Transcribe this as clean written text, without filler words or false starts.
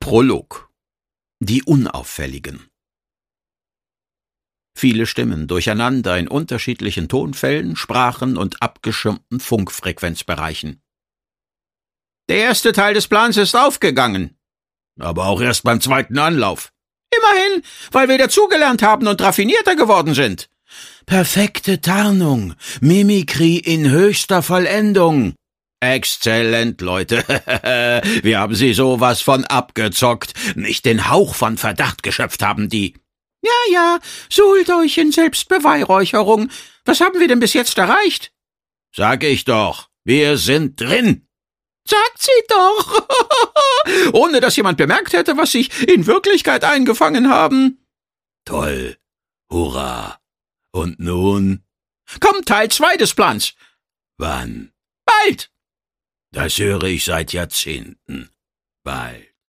Prolog. Die Unauffälligen. Viele Stimmen durcheinander in unterschiedlichen Tonfällen, Sprachen und abgeschirmten Funkfrequenzbereichen. Der erste Teil des Plans ist aufgegangen. Aber auch erst beim zweiten Anlauf. Immerhin, weil wir dazugelernt haben und raffinierter geworden sind. Perfekte Tarnung, Mimikry in höchster Vollendung. Exzellent, Leute. Wir haben sie sowas von abgezockt. Nicht den Hauch von Verdacht geschöpft haben die. Ja, suhlt euch in Selbstbeweihräucherung. Was haben wir denn bis jetzt erreicht? Sag ich doch, wir sind drin. Sagt sie doch. Ohne dass jemand bemerkt hätte, was sich in Wirklichkeit eingefangen haben. Toll. Hurra. Und nun? Kommt Teil 2 des Plans. Wann? Bald. Das höre ich seit Jahrzehnten. Bald.